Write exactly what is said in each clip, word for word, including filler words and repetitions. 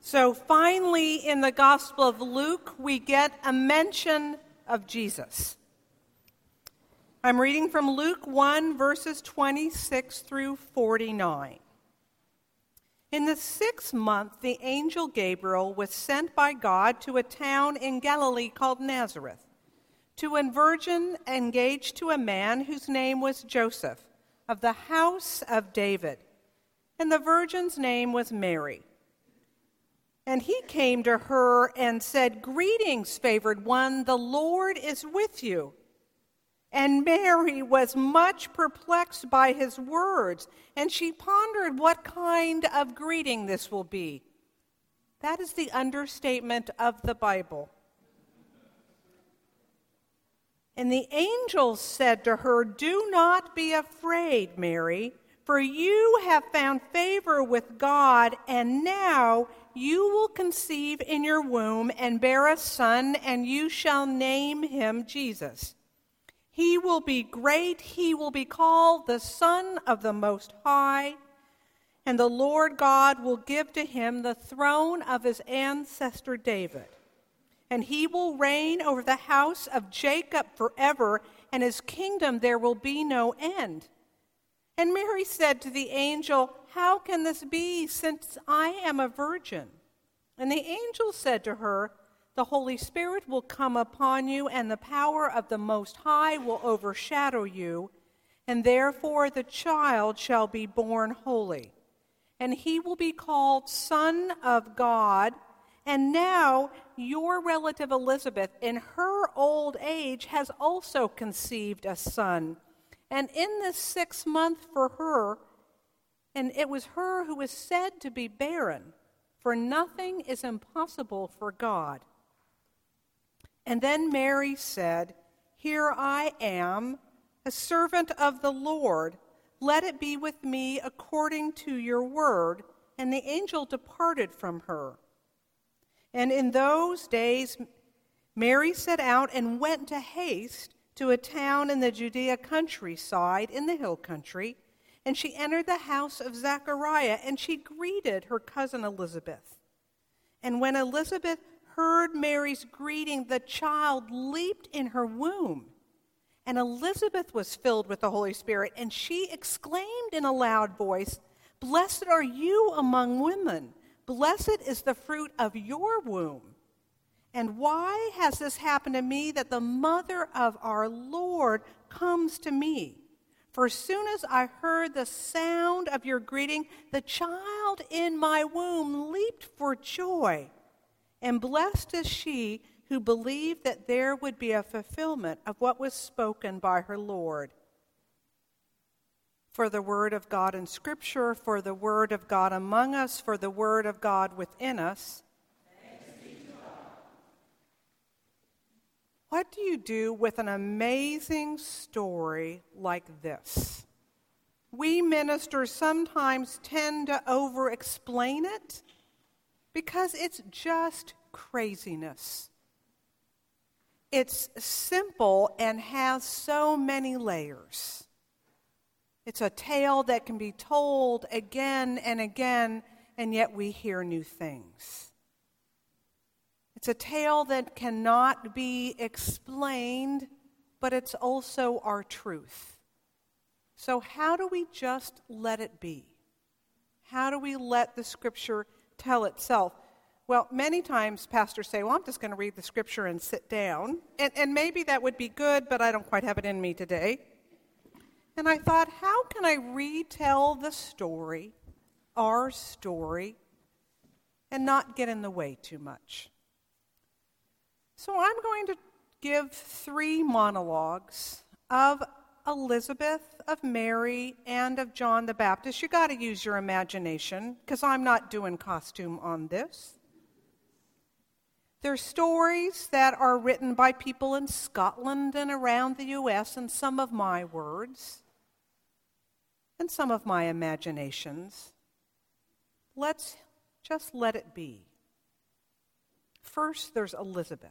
So finally, in the Gospel of Luke, we get a mention of Jesus. I'm reading from Luke one, verses twenty-six through forty-nine. In the sixth month, the angel Gabriel was sent by God to a town in Galilee called Nazareth, to a virgin engaged to a man whose name was Joseph, of the house of David. And the virgin's name was Mary. And he came to her and said, "Greetings, favored one, the Lord is with you." And Mary was much perplexed by his words, and she pondered what kind of greeting this will be. That is the understatement of the Bible. And the angel said to her, "Do not be afraid, Mary, for you have found favor with God, and now you will conceive in your womb and bear a son, and you shall name him Jesus. He will be great, he will be called the Son of the Most High, and the Lord God will give to him the throne of his ancestor David. And he will reign over the house of Jacob forever, and his kingdom there will be no end." And Mary said to the angel, "How can this be, since I am a virgin?" And the angel said to her, "The Holy Spirit will come upon you, and the power of the Most High will overshadow you, and therefore the child shall be born holy. And he will be called Son of God. And now your relative Elizabeth, in her old age, has also conceived a son. And in this sixth month for her, and it was her who was said to be barren, for nothing is impossible for God." And then Mary said, "Here I am, a servant of the Lord. Let it be with me according to your word." And the angel departed from her. And in those days, Mary set out and went to haste to a town in the Judea countryside, in the hill country. And she entered the house of Zechariah, and she greeted her cousin Elizabeth. And when Elizabeth heard Mary's greeting, the child leaped in her womb. And Elizabeth was filled with the Holy Spirit, and she exclaimed in a loud voice, "Blessed are you among women. Blessed is the fruit of your womb. And why has this happened to me, that the mother of our Lord comes to me? For as soon as I heard the sound of your greeting, the child in my womb leaped for joy. And blessed is she who believed that there would be a fulfillment of what was spoken by her Lord." For the word of God in Scripture, for the word of God among us, for the word of God within us. Thanks be to God. What do you do with an amazing story like this? We ministers sometimes tend to over-explain it because it's just craziness. It's simple and has so many layers. It's a tale that can be told again and again, and yet we hear new things. It's a tale that cannot be explained, but it's also our truth. So how do we just let it be? How do we let the Scripture tell itself? Well, many times pastors say, "Well, I'm just going to read the Scripture and sit down." And, and maybe that would be good, but I don't quite have it in me today. And I thought, how can I retell the story, our story, and not get in the way too much? So I'm going to give three monologues of Elizabeth, of Mary, and of John the Baptist. You got to use your imagination, because I'm not doing costume on this. They're stories that are written by people in Scotland and around the U S, and some of my words, and some of my imaginations. Let's just let it be. First, there's Elizabeth.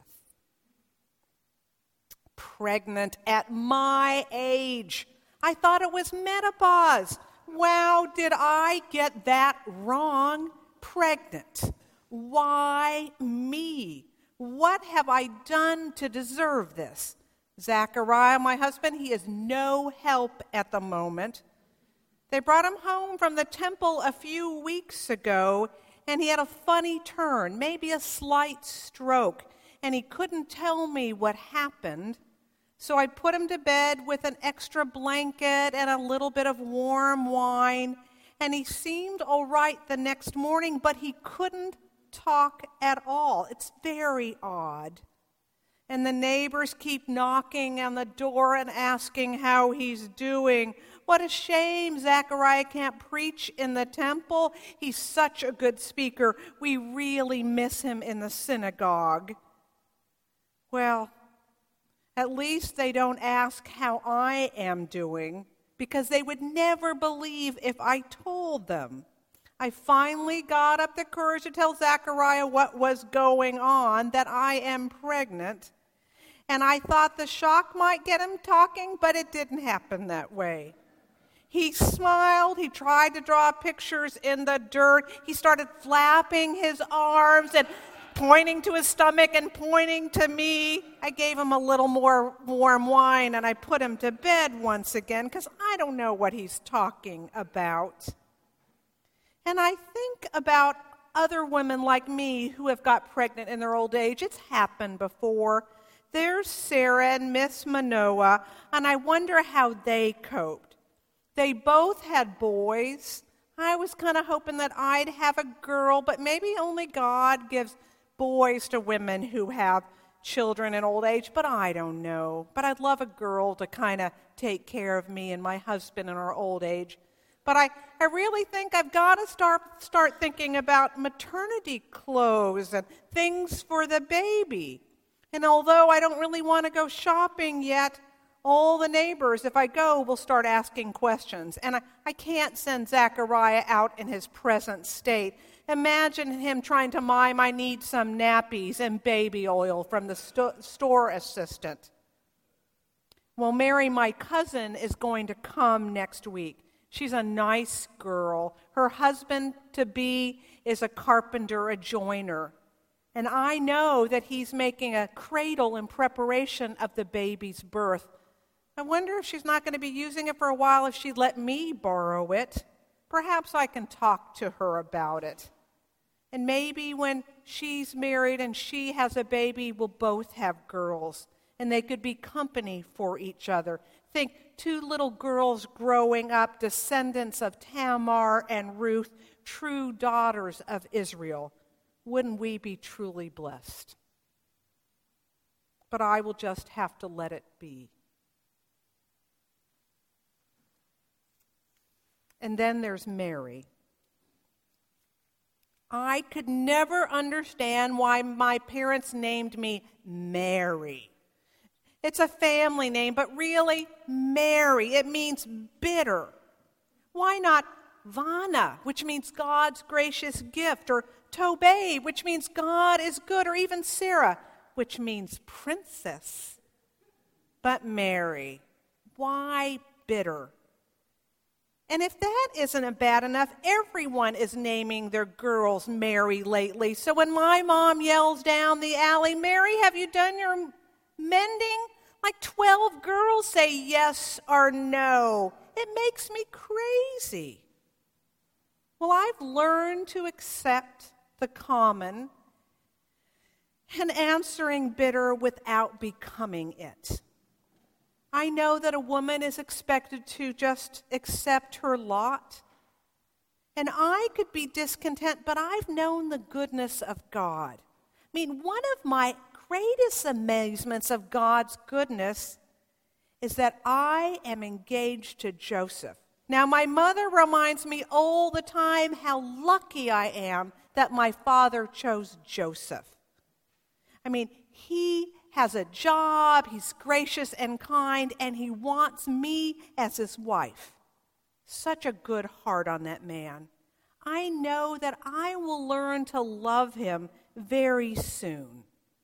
Pregnant at my age. I thought it was menopause. Wow, did I get that wrong? Pregnant. Why me? What have I done to deserve this? Zechariah, my husband, he is no help at the moment. They brought him home from the temple a few weeks ago, and he had a funny turn, maybe a slight stroke, and he couldn't tell me what happened. So I put him to bed with an extra blanket and a little bit of warm wine, and he seemed all right the next morning, but he couldn't talk at all. It's very odd. And the neighbors keep knocking on the door and asking how he's doing. What a shame Zechariah can't preach in the temple. He's such a good speaker. We really miss him in the synagogue. Well, at least they don't ask how I am doing, because they would never believe if I told them. I finally got up the courage to tell Zechariah what was going on, that I am pregnant. And I thought the shock might get him talking, but it didn't happen that way. He smiled. He tried to draw pictures in the dirt. He started flapping his arms and pointing to his stomach and pointing to me. I gave him a little more warm wine, and I put him to bed once again, because I don't know what he's talking about. And I think about other women like me who have got pregnant in their old age. It's happened before. There's Sarah and Miss Manoah, and I wonder how they coped. They both had boys. I was kind of hoping that I'd have a girl, but maybe only God gives boys to women who have children in old age, but I don't know. But I'd love a girl to kind of take care of me and my husband in our old age. But I, I really think I've got to start, start thinking about maternity clothes and things for the baby. And although I don't really want to go shopping yet, all the neighbors, if I go, will start asking questions. And I, I can't send Zechariah out in his present state. Imagine him trying to mime, I need some nappies and baby oil from the sto- store assistant. Well, Mary, my cousin, is going to come next week. She's a nice girl. Her husband-to-be is a carpenter, a joiner. And I know that he's making a cradle in preparation of the baby's birth. I wonder if she's not going to be using it for a while, if she'd let me borrow it. Perhaps I can talk to her about it. And maybe when she's married and she has a baby, we'll both have girls, and they could be company for each other. Think two little girls growing up, descendants of Tamar and Ruth, true daughters of Israel. Wouldn't we be truly blessed? But I will just have to let it be. And then there's Mary. I could never understand why my parents named me Mary. It's a family name, but really, Mary, it means bitter. Why not Vana, which means God's gracious gift, or Tobey, which means God is good, or even Sarah, which means princess? But Mary, why bitter? And if that isn't bad enough, everyone is naming their girls Mary lately. So when my mom yells down the alley, Mary, have you done your mending? Like twelve girls say yes or no. It makes me crazy. Well, I've learned to accept the common and answering bitter without becoming it. I know that a woman is expected to just accept her lot. And I could be discontent, but I've known the goodness of God. I mean, one of my greatest amazements of God's goodness is that I am engaged to Joseph. Now, my mother reminds me all the time how lucky I am that my father chose Joseph. I mean, he has a job, he's gracious and kind, and he wants me as his wife. Such a good heart on that man. I know that I will learn to love him very soon.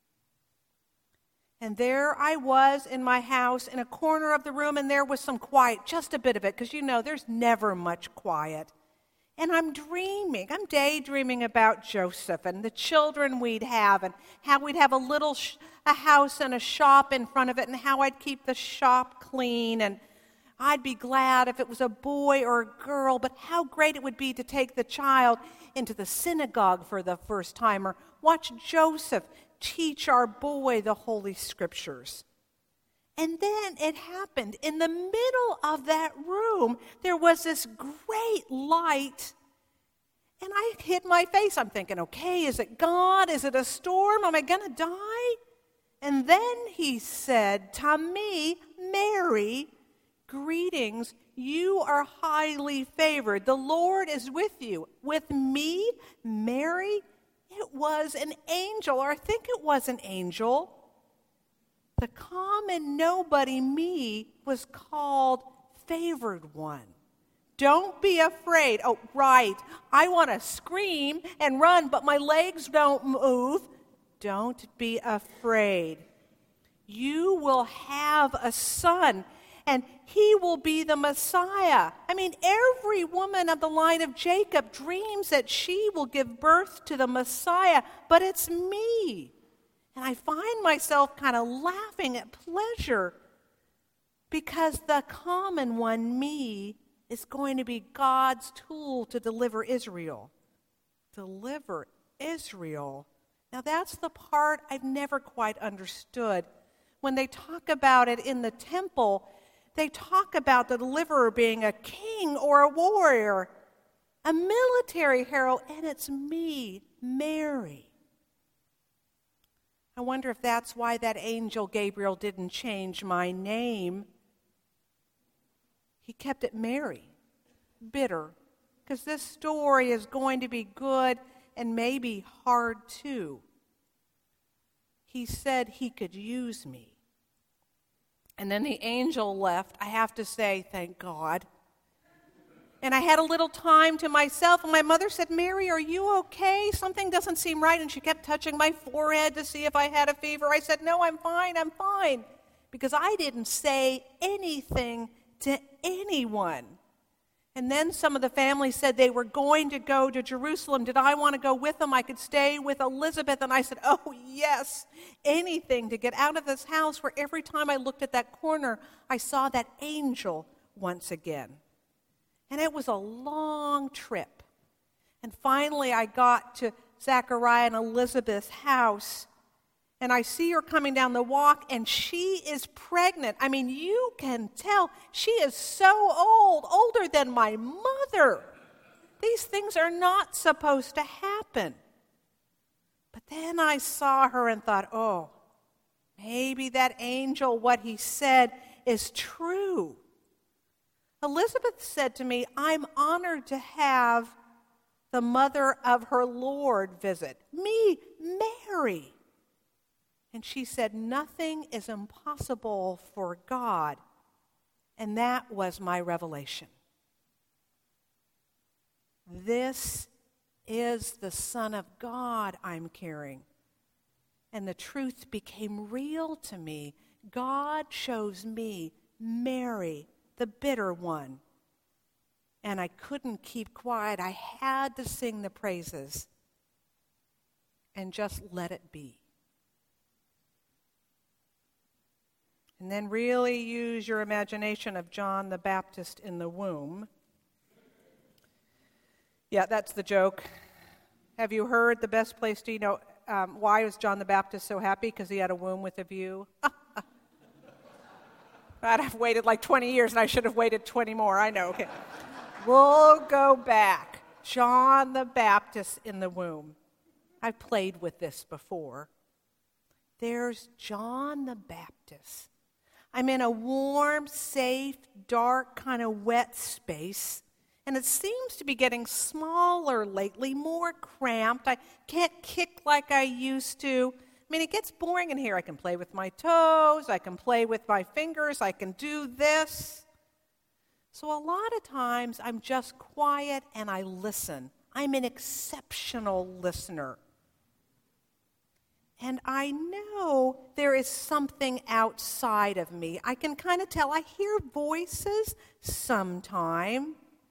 And there I was in my house in a corner of the room, and there was some quiet, just a bit of it, because you know there's never much quiet. And I'm dreaming, I'm daydreaming about Joseph and the children we'd have and how we'd have a little sh- a house and a shop in front of it and how I'd keep the shop clean, and I'd be glad if it was a boy or a girl, but how great it would be to take the child into the synagogue for the first time or watch Joseph teach our boy the Holy Scriptures. And then it happened. In the middle of that room, there was this great light, and I hid my face. I'm thinking, okay, is it God? Is it a storm? Am I going to die? And then he said to me, Mary, greetings, you are highly favored. The Lord is with you. With me, Mary, it was an angel, or I think it was an angel. The common nobody, me, was called favored one. Don't be afraid. Oh, right, I want to scream and run, but my legs don't move. Don't be afraid. You will have a son, and he will be the Messiah. I mean, every woman of the line of Jacob dreams that she will give birth to the Messiah, but it's me. And I find myself kind of laughing at pleasure because the common one, me, is going to be God's tool to deliver Israel. Deliver Israel. Now that's the part I've never quite understood. When they talk about it in the temple, they talk about the deliverer being a king or a warrior, a military hero, and it's me, Mary. I wonder if that's why that angel Gabriel didn't change my name. He kept it Mary, bitter, because this story is going to be good and maybe hard too. He said he could use me. And then the angel left. I have to say, thank God. And I had a little time to myself, and my mother said, Mary, are you okay? Something doesn't seem right. And she kept touching my forehead to see if I had a fever. I said, no, I'm fine, I'm fine. Because I didn't say anything to anyone. And then some of the family said they were going to go to Jerusalem. Did I want to go with them? I could stay with Elizabeth. And I said, oh, yes, anything to get out of this house where every time I looked at that corner, I saw that angel once again. And it was a long trip. And finally I got to Zachariah and Elizabeth's house, and I see her coming down the walk, and she is pregnant. I mean, you can tell she is so old, older than my mother. These things are not supposed to happen. But then I saw her and thought, oh, maybe that angel, what he said, is true. Elizabeth said to me, I'm honored to have the mother of her Lord visit. Me, Mary. And she said, nothing is impossible for God. And that was my revelation. This is the Son of God I'm carrying. And the truth became real to me. God chose me, Mary, the bitter one. And I couldn't keep quiet. I had to sing the praises and just let it be. And then really use your imagination of John the Baptist in the womb. Yeah, that's the joke. Have you heard the best place to, you know, um, why was John the Baptist so happy? Because he had a womb with a view. I'd have waited like twenty years, and I should have waited twenty more. I know. Okay. We'll go back. John the Baptist in the womb. I've played with this before. There's John the Baptist. I'm in a warm, safe, dark, kind of wet space, and it seems to be getting smaller lately, more cramped. I can't kick like I used to. I mean, it gets boring in here. I can play with my toes. I can play with my fingers. I can do this. So a lot of times I'm just quiet and I listen. I'm an exceptional listener. And I know there is something outside of me. I can kind of tell. I hear voices sometime.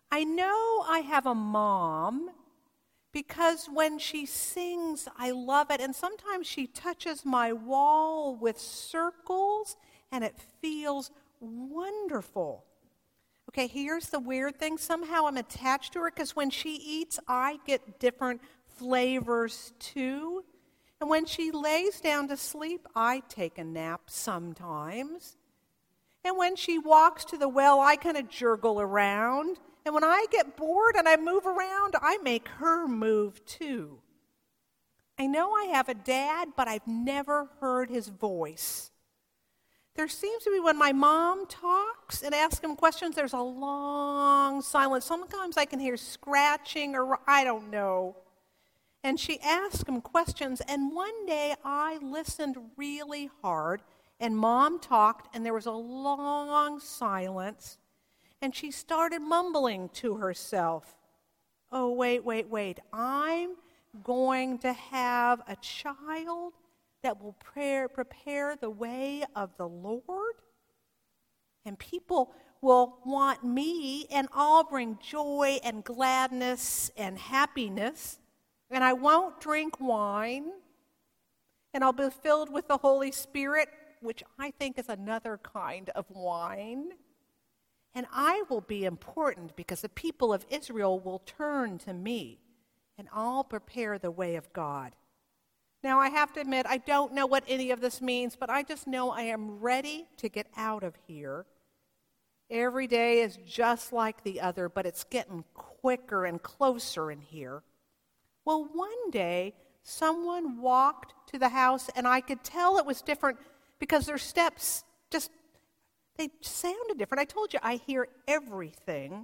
I know I have a mom because when she sings, I love it. And sometimes she touches my wall with circles, and it feels wonderful. Okay, here's the weird thing. Somehow I'm attached to her because when she eats, I get different flavors too. And when she lays down to sleep, I take a nap sometimes. And when she walks to the well, I kind of jurgle around. And when I get bored and I move around, I make her move too. I know I have a dad, but I've never heard his voice. There seems to be when my mom talks and asks him questions, there's a long silence. Sometimes I can hear scratching or I don't know. And she asked him questions, and one day I listened really hard, and Mom talked, and there was a long silence, and she started mumbling to herself, oh, wait, wait, wait, I'm going to have a child that will pray, prepare the way of the Lord, and people will want me, and I'll bring joy and gladness and happiness, and I won't drink wine, and I'll be filled with the Holy Spirit, which I think is another kind of wine, and I will be important because the people of Israel will turn to me, and I'll prepare the way of God. Now, I have to admit, I don't know what any of this means, but I just know I am ready to get out of here. Every day is just like the other, but it's getting quicker and closer in here. Well, one day, someone walked to the house, and I could tell it was different because their steps just, they sounded different. I told you I hear everything.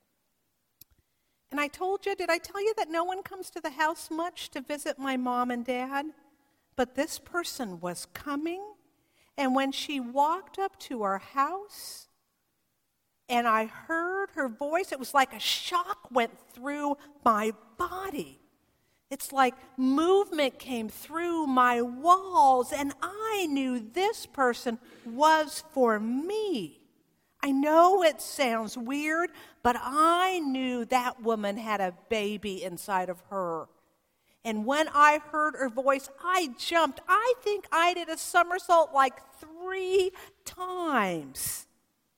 And I told you, did I tell you that no one comes to the house much to visit my mom and dad? But this person was coming, and when she walked up to our house, and I heard her voice, it was like a shock went through my body. It's like movement came through my walls, and I knew this person was for me. I know it sounds weird, but I knew that woman had a baby inside of her. And when I heard her voice, I jumped. I think I did a somersault like three times.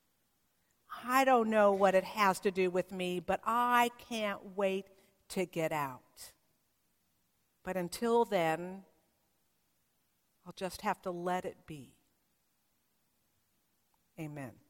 I don't know what it has to do with me, but I can't wait to get out. But until then, I'll just have to let it be. Amen.